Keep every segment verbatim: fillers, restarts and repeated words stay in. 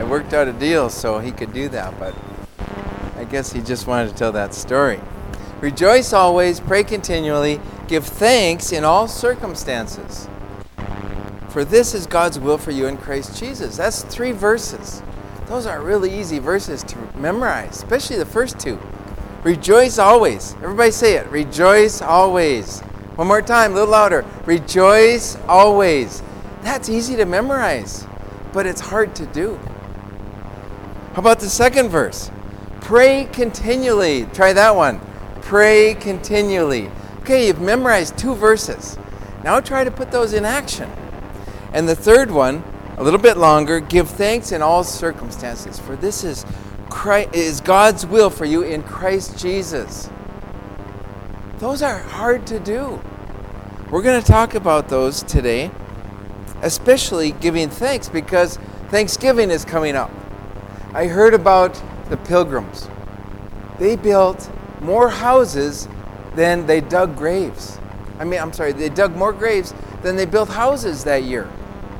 worked out a deal so he could do that, but I guess he just wanted to tell that story. Rejoice always, pray continually, give thanks in all circumstances. For this is God's will for you in Christ Jesus. That's three verses. Those are really easy verses to memorize, especially the first two. Rejoice always. Everybody say it. Rejoice always. One more time, a little louder. Rejoice always. That's easy to memorize, but it's hard to do. How about the second verse? Pray continually. Try that one. Pray continually. Okay, you've memorized two verses. Now try to put those in action. And the third one, a little bit longer, give thanks in all circumstances, for this is Christ, is God's will for you in Christ Jesus. Those are hard to do. We're going to talk about those today, especially giving thanks, because Thanksgiving is coming up. I heard about the Pilgrims. They built more houses than they dug graves. I mean, I'm sorry, they dug more graves than they built houses that year.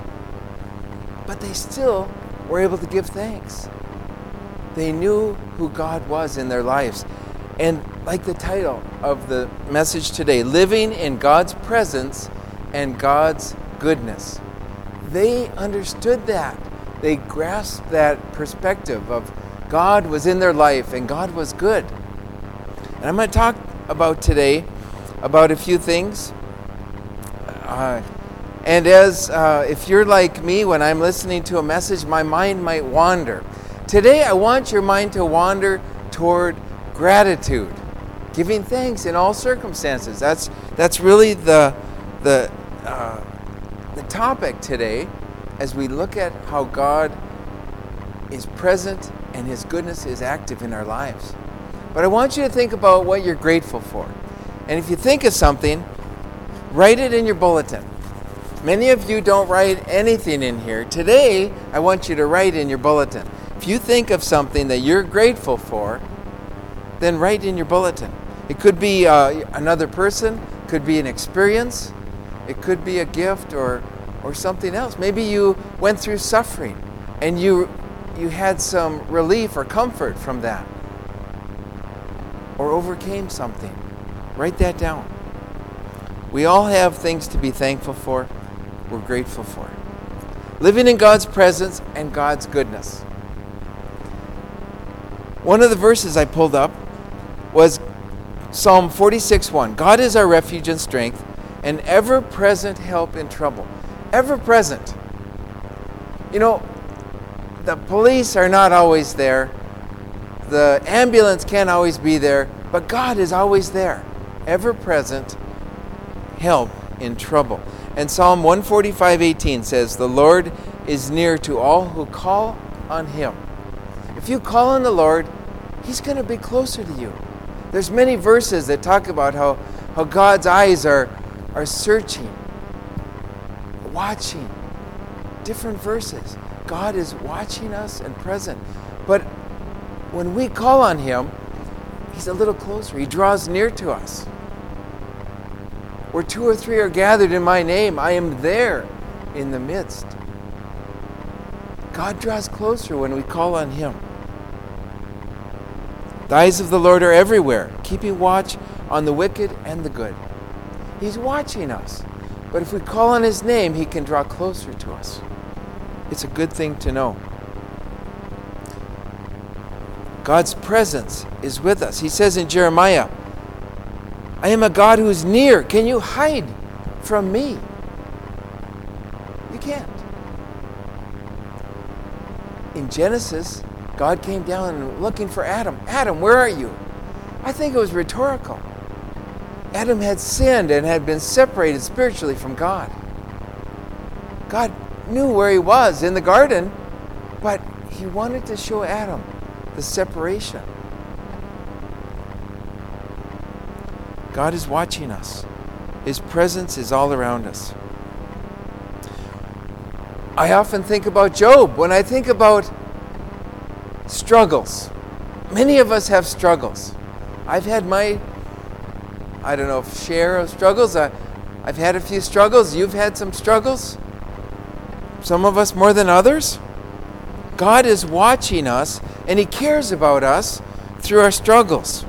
But they still were able to give thanks. They knew who God was in their lives. And like the title of the message today, living in God's presence and God's goodness. They understood that. They grasped that perspective of God was in their life and God was good. And I'm going to talk about today about a few things. Uh, and as uh, if you're like me, when I'm listening to a message, my mind might wander. Today, I want your mind to wander toward gratitude, giving thanks in all circumstances. That's that's really the the uh, the topic today, as we look at how God is present and His goodness is active in our lives. But I want you to think about what you're grateful for, and if you think of something, write it in your bulletin. Many of you don't write anything in here. Today, I want you to write in your bulletin. If you think of something that you're grateful for, then write in your bulletin. It could be uh, another person, could be an experience, it could be a gift or or something else. Maybe you went through suffering and you you had some relief or comfort from that, or overcame something. Write that down. We all have things to be thankful for, we're grateful for. Living in God's presence and God's goodness. One of the verses I pulled up was Psalm forty-six one. God is our refuge and strength, an ever-present help in trouble. Ever-present. You know, the police are not always there. The ambulance can't always be there, but God is always there. Ever-present help in trouble. And Psalm one forty-five eighteen says, the Lord is near to all who call on Him. If you call on the Lord, He's going to be closer to you. There's many verses that talk about how, how God's eyes are, are searching, watching. Different verses. God is watching us and present. But when we call on Him, He's a little closer. He draws near to us. Where two or three are gathered in my name, I am there in the midst. God draws closer when we call on Him. The eyes of the Lord are everywhere, keeping watch on the wicked and the good. He's watching us. But if we call on His name, He can draw closer to us. It's a good thing to know. God's presence is with us. He says in Jeremiah, I am a God who's near. Can you hide from me? You can't. In Genesis, God came down looking for Adam. Adam, where are you? I think it was rhetorical. Adam had sinned and had been separated spiritually from God. God knew where he was in the garden, but He wanted to show Adam the separation. God is watching us. His presence is all around us. I often think about Job. When I think about struggles, many of us have struggles. I've had my, I don't know, share of struggles. I, I've had a few struggles. You've had some struggles. Some of us more than others. God is watching us, and He cares about us through our struggles.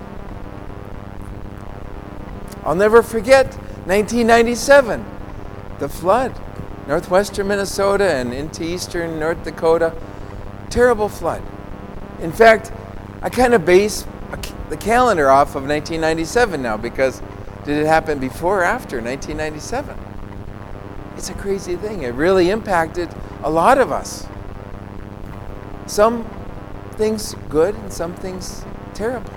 I'll never forget nineteen ninety-seven, the flood. Northwestern Minnesota and into eastern North Dakota. Terrible flood. In fact, I kind of base the calendar off of nineteen ninety-seven now, because did it happen before or after nineteen ninety-seven? It's a crazy thing. It really impacted a lot of us. Some things good and some things terrible.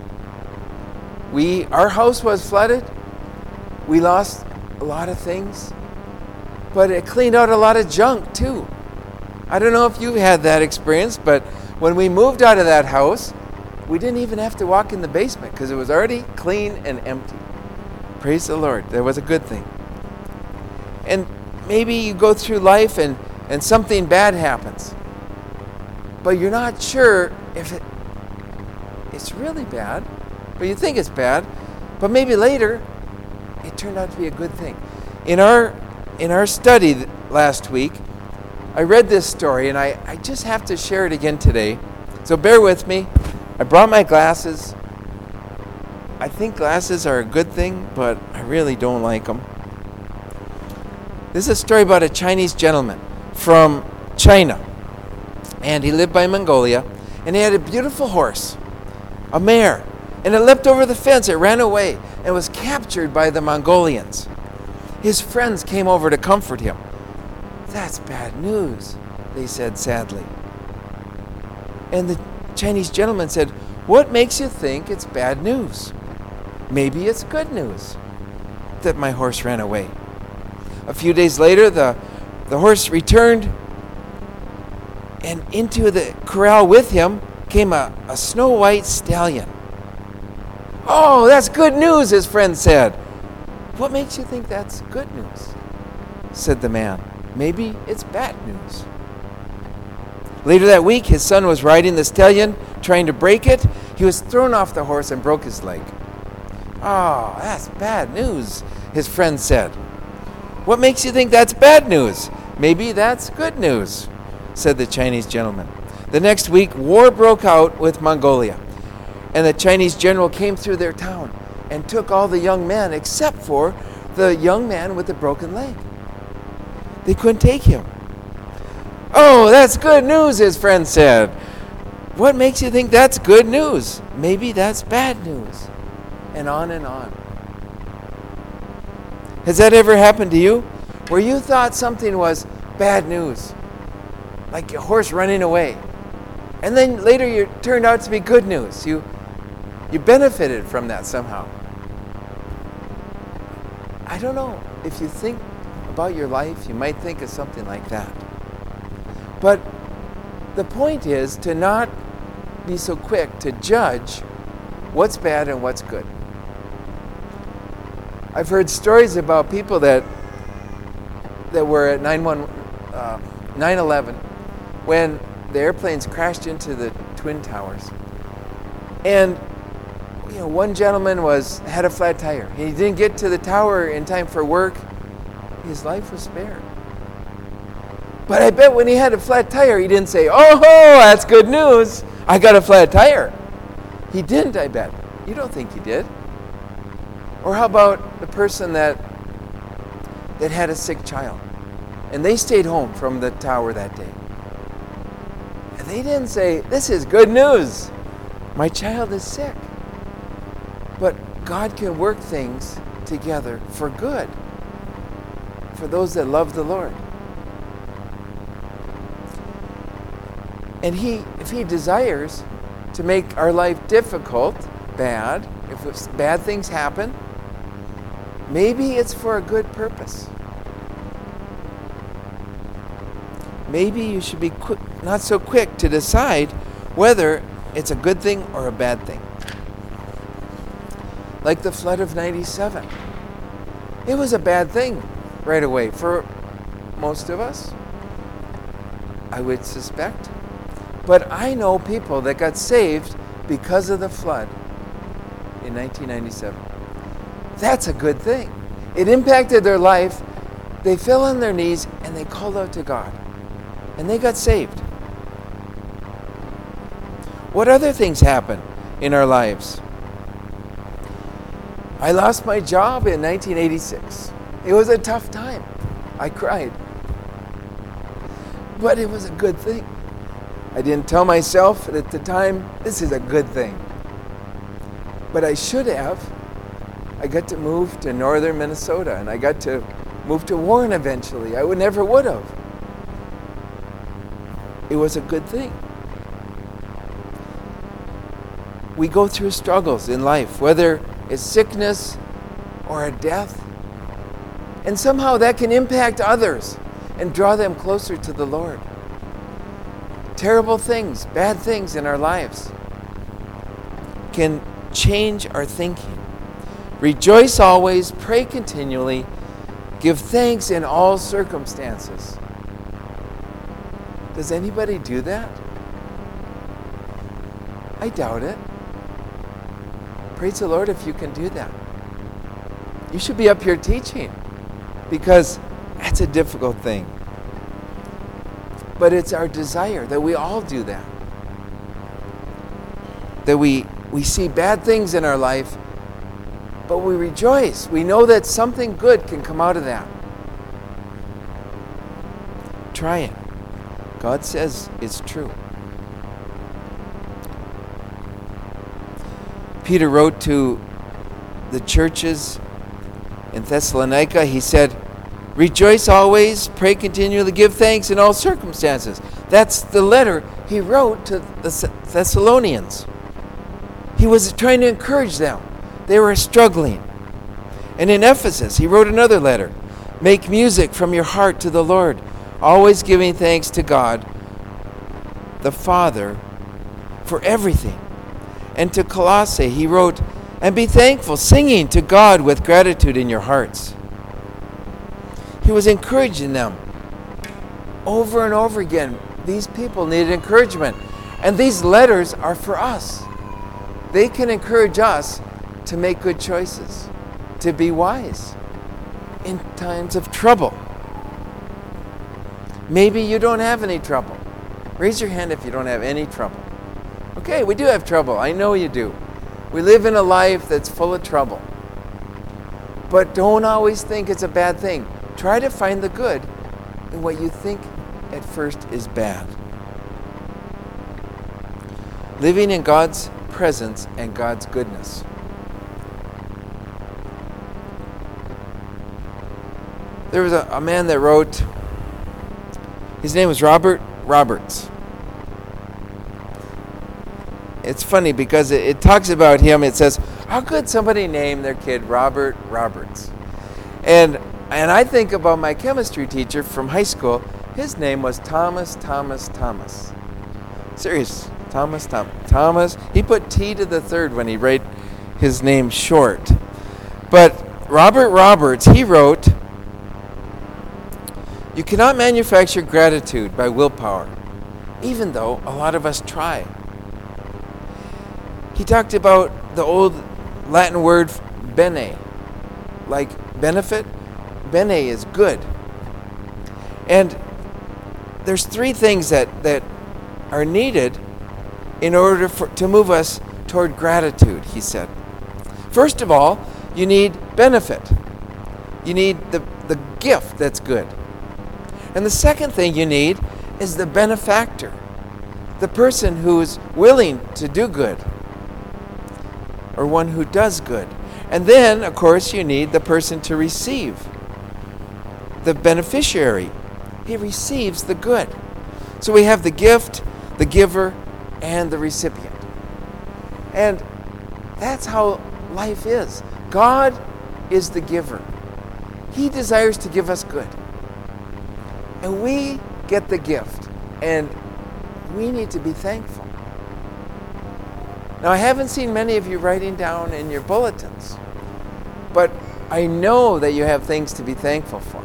We, our house was flooded. We lost a lot of things. But it cleaned out a lot of junk too. I don't know if you've had that experience, but when we moved out of that house, we didn't even have to walk in the basement because it was already clean and empty. Praise the Lord. That was a good thing. And maybe you go through life and, and something bad happens, but you're not sure if it, it's really bad, but you think it's bad, but maybe later it turned out to be a good thing. In our In our study last week, I read this story, and I, I just have to share it again today. So bear with me. I brought my glasses. I think glasses are a good thing, but I really don't like them. This is a story about a Chinese gentleman from China. And he lived by Mongolia, and he had a beautiful horse, a mare. And it leapt over the fence. It ran away and was captured by the Mongolians. His friends came over to comfort him. "That's bad news," they said sadly. And the Chinese gentleman said, "What makes you think it's bad news? Maybe it's good news that my horse ran away." A few days later, the, the horse returned, and into the corral with him came a, a snow-white stallion. "Oh, that's good news," his friend said. "What makes you think that's good news?" said the man. "Maybe it's bad news." Later that week, his son was riding the stallion, trying to break it. He was thrown off the horse and broke his leg. "Oh, that's bad news," his friend said. "What makes you think that's bad news?" "Maybe that's good news," said the Chinese gentleman. The next week, war broke out with Mongolia, and the Chinese general came through their town and took all the young men except for the young man with the broken leg. They couldn't take him. "Oh, that's good news," his friend said. "What makes you think that's good news?" "Maybe that's bad news." And on and on. Has that ever happened to you? Where you thought something was bad news, like a horse running away, and then later it turned out to be good news. You, you benefited from that somehow. I don't know. If you think about your life, you might think of something like that. But the point is to not be so quick to judge what's bad and what's good. I've heard stories about people that that were at nine eleven when the airplanes crashed into the Twin Towers. And you know, one gentleman was had a flat tire. He didn't get to the tower in time for work. His life was spared. But I bet when he had a flat tire, he didn't say, "Oh, that's good news. I got a flat tire." He didn't, I bet. You don't think he did. Or how about the person that that had a sick child, and they stayed home from the tower that day. And they didn't say, "This is good news. My child is sick." But God can work things together for good for those that love the Lord. And he, if he desires to make our life difficult, bad, if it's, bad things happen, maybe it's for a good purpose. Maybe you should be quick, not so quick to decide whether it's a good thing or a bad thing. Like the flood of ninety-seven. It was a bad thing right away for most of us, I would suspect. But I know people that got saved because of the flood in nineteen ninety-seven. That's a good thing. It impacted their life. They fell on their knees and they called out to God. And they got saved. What other things happen in our lives? I lost my job in nineteen eighty-six. It was a tough time. I cried. But it was a good thing. I didn't tell myself at the time, this is a good thing. But I should have. I got to move to northern Minnesota, and I got to move to Warren eventually. I would never would have. It was a good thing. We go through struggles in life, whether it's sickness or a death. And somehow that can impact others and draw them closer to the Lord. Terrible things, bad things in our lives can change our thinking. Rejoice always, pray continually, give thanks in all circumstances. Does anybody do that? I doubt it. Praise the Lord if you can do that. You should be up here teaching, because that's a difficult thing. But it's our desire that we all do that. That we, we see bad things in our life, but we rejoice. We know that something good can come out of that. Try it. God says it's true. Peter wrote to the churches in Thessalonica. He said, rejoice always, pray continually, give thanks in all circumstances. That's the letter he wrote to the Thessalonians. He was trying to encourage them. They were struggling. And in Ephesus, he wrote another letter. Make music from your heart to the Lord, always giving thanks to God, the Father, for everything. And to Colossae, he wrote, and be thankful, singing to God with gratitude in your hearts. He was encouraging them over and over again. These people needed encouragement. And these letters are for us. They can encourage us to make good choices, to be wise in times of trouble. Maybe you don't have any trouble. Raise your hand if you don't have any trouble. Okay, we do have trouble. I know you do. We live in a life that's full of trouble. But don't always think it's a bad thing. Try to find the good in what you think at first is bad. Living in God's presence and God's goodness. There was a, a man that wrote, his name was Robert Roberts. It's funny because it, it talks about him. It says, how could somebody name their kid Robert Roberts? And and I think about my chemistry teacher from high school. His name was Thomas Thomas Thomas. Serious, Thomas Thomas Thomas. He put T to the third when he wrote his name short. But Robert Roberts, he wrote, you cannot manufacture gratitude by willpower, even though a lot of us try. He talked about the old Latin word bene, like benefit. Bene is good. And there's three things that, that are needed in order for, to move us toward gratitude, he said. First of all, you need benefit. You need the, the gift that's good. And the second thing you need is the benefactor, the person who is willing to do good, or one who does good. And then, of course, you need the person to receive, the beneficiary. He receives the good. So we have the gift, the giver, and the recipient. And that's how life is. God is the giver. He desires to give us good. And we get the gift. And we need to be thankful. Now, I haven't seen many of you writing down in your bulletins, but I know that you have things to be thankful for.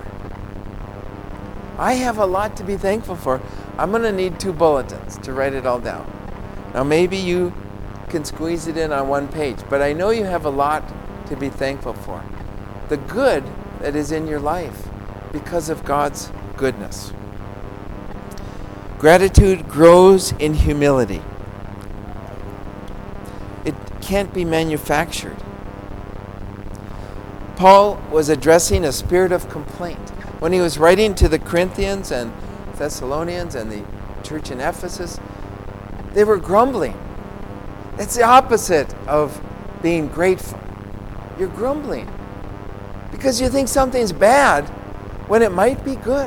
I have a lot to be thankful for. I'm going to need two bulletins to write it all down. Now, maybe you can squeeze it in on one page, but I know you have a lot to be thankful for. The good that is in your life because of God's goodness. Gratitude grows in humility. can't be manufactured. Paul was addressing a spirit of complaint. When he was writing to the Corinthians and Thessalonians and the church in Ephesus, they were grumbling. It's the opposite of being grateful. You're grumbling because you think something's bad when it might be good.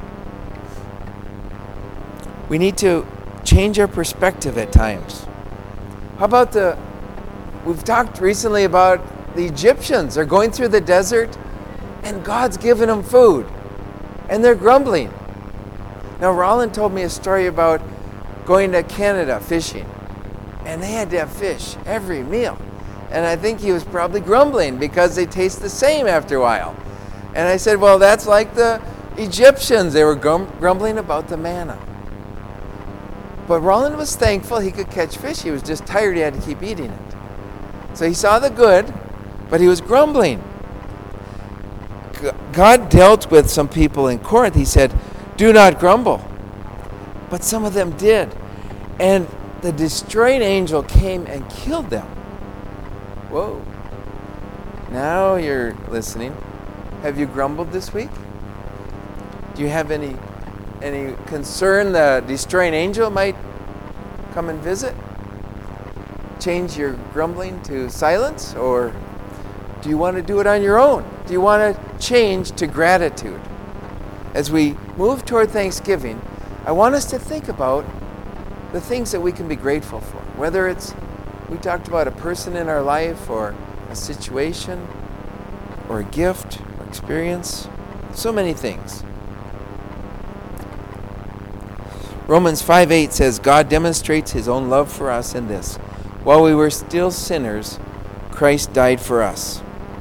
We need to change our perspective at times. How about the, we've talked recently about the Egyptians. They're going through the desert and God's given them food and they're grumbling. Now, Roland told me a story about going to Canada fishing, and they had to have fish every meal. And I think he was probably grumbling because they taste the same after a while. And I said, well, that's like the Egyptians. They were grum- grumbling about the manna. But Roland was thankful he could catch fish. He was just tired he had to keep eating it. So he saw the good, but he was grumbling. God dealt with some people in Corinth. He said, do not grumble. But some of them did. And the destroying angel came and killed them. Whoa. Now you're listening. Have you grumbled this week? Do you have any any concern the destroying angel might come and visit? Change your grumbling to silence? Or do you want to do it on your own? Do you want to change to gratitude? As we move toward Thanksgiving, I want us to think about the things that we can be grateful for. Whether it's, we talked about a person in our life or a situation or a gift or experience. So many things. Romans five eight says, God demonstrates his own love for us in this. While we were still sinners, Christ died for us.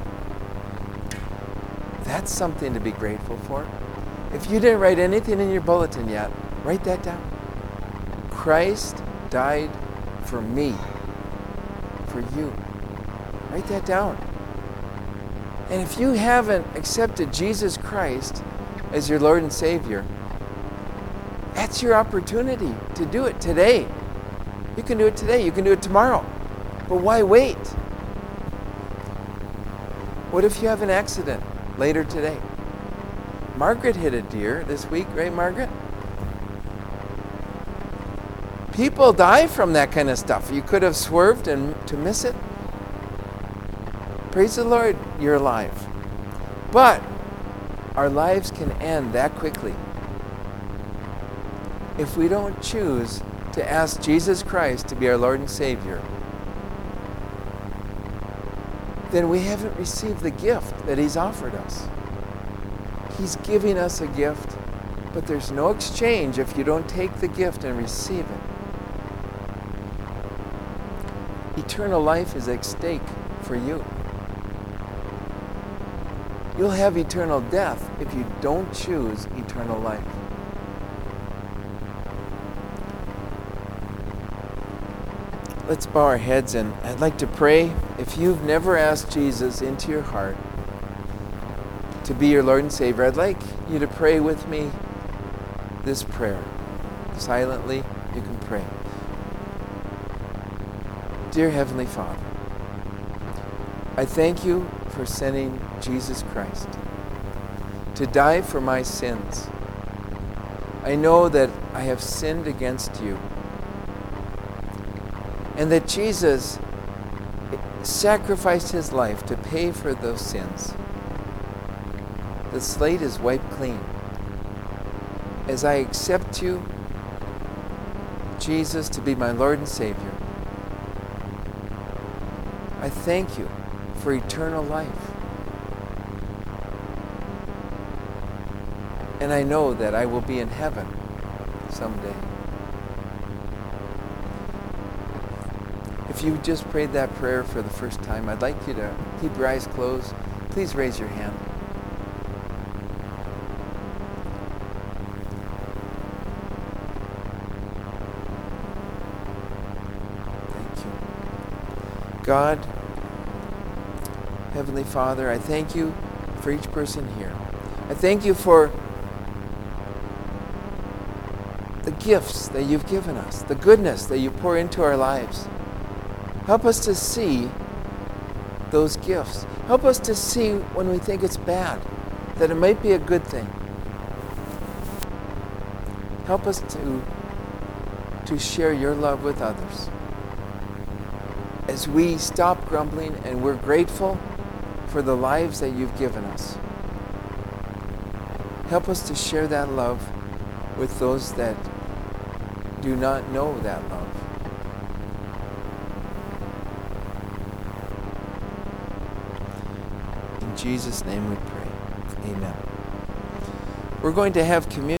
That's something to be grateful for. If you didn't write anything in your bulletin yet, write that down. Christ died for me, for you. Write that down. And if you haven't accepted Jesus Christ as your Lord and Savior, that's your opportunity to do it today. You can do it today. You can do it tomorrow. But why wait? What if you have an accident later today? Margaret hit a deer this week, right, Margaret? People die from that kind of stuff. You could have swerved and to miss it. Praise the Lord, you're alive. But our lives can end that quickly if we don't choose to ask Jesus Christ to be our Lord and Savior. Then we haven't received the gift that he's offered us. He's giving us a gift, but there's no exchange if you don't take the gift and receive it. Eternal life is at stake for you. You'll have eternal death if you don't choose eternal life. Let's bow our heads, and I'd like to pray. If you've never asked Jesus into your heart to be your Lord and Savior, I'd like you to pray with me this prayer. Silently, you can pray. Dear Heavenly Father, I thank you for sending Jesus Christ to die for my sins. I know that I have sinned against you, and that Jesus sacrificed his life to pay for those sins. The slate is wiped clean. As I accept you, Jesus, to be my Lord and Savior, I thank you for eternal life. And I know that I will be in heaven someday. If you just prayed that prayer for the first time, I'd like you to keep your eyes closed. Please raise your hand. Thank you. God, Heavenly Father, I thank you for each person here. I thank you for the gifts that you've given us, the goodness that you pour into our lives. Help us to see those gifts. Help us to see when we think it's bad, that it might be a good thing. Help us to, to share your love with others. As we stop grumbling and we're grateful for the lives that you've given us. Help us to share that love with those that do not know that love. In Jesus' name we pray. Amen. We're going to have communion.